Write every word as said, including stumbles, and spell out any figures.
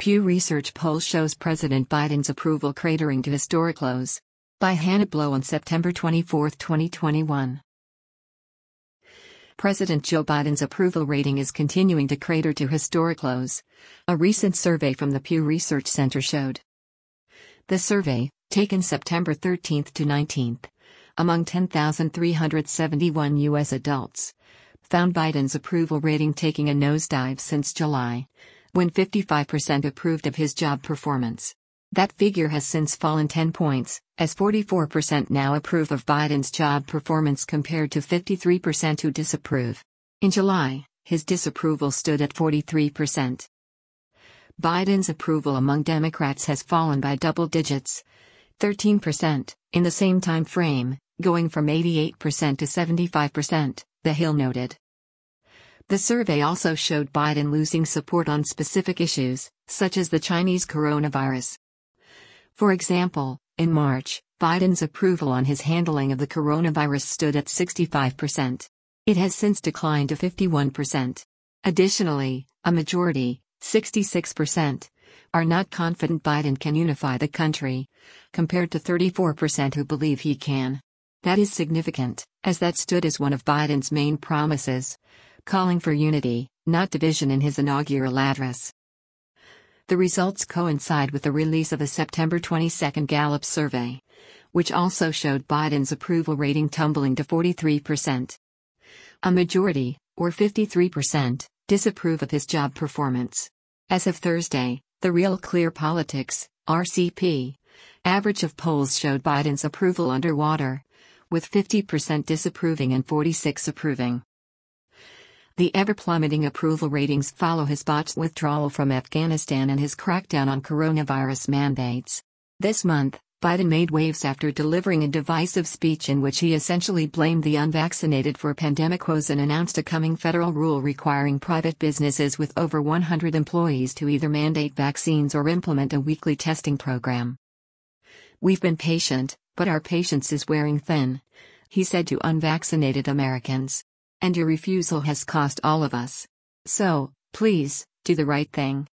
Pew Research poll shows President Biden's approval cratering to historic lows. By Hannah Blow on September twenty-fourth, twenty twenty-one. President Joe Biden's approval rating is continuing to crater to historic lows, a recent survey from the Pew Research Center showed. The survey, taken September thirteenth to nineteenth, among ten thousand three hundred seventy-one U S adults, found Biden's approval rating taking a nosedive since July, when fifty-five percent approved of his job performance. That figure has since fallen ten points, as forty-four percent now approve of Biden's job performance compared to fifty-three percent who disapprove. In July, his disapproval stood at forty-three percent. Biden's approval among Democrats has fallen by double digits, thirteen percent, in the same time frame, going from eighty-eight percent to seventy-five percent, The Hill noted. The survey also showed Biden losing support on specific issues, such as the Chinese coronavirus. For example, in March, Biden's approval on his handling of the coronavirus stood at sixty-five percent. It has since declined to fifty-one percent. Additionally, a majority, sixty-six percent, are not confident Biden can unify the country, compared to thirty-four percent who believe he can. That is significant, as that stood as one of Biden's main promises, calling for unity, not division in his inaugural address. The results coincide with the release of a September twenty-second Gallup survey, which also showed Biden's approval rating tumbling to forty-three percent. A majority, or fifty-three percent, disapprove of his job performance. As of Thursday, the Real Clear Politics, R C P, average of polls showed Biden's approval underwater, with fifty percent disapproving and forty-six percent approving. The ever-plummeting approval ratings follow his botched withdrawal from Afghanistan and his crackdown on coronavirus mandates. This month, Biden made waves after delivering a divisive speech in which he essentially blamed the unvaccinated for pandemic woes and announced a coming federal rule requiring private businesses with over one hundred employees to either mandate vaccines or implement a weekly testing program. "We've been patient, but our patience is wearing thin," he said to unvaccinated Americans. "And your refusal has cost all of us. So, please, do the right thing."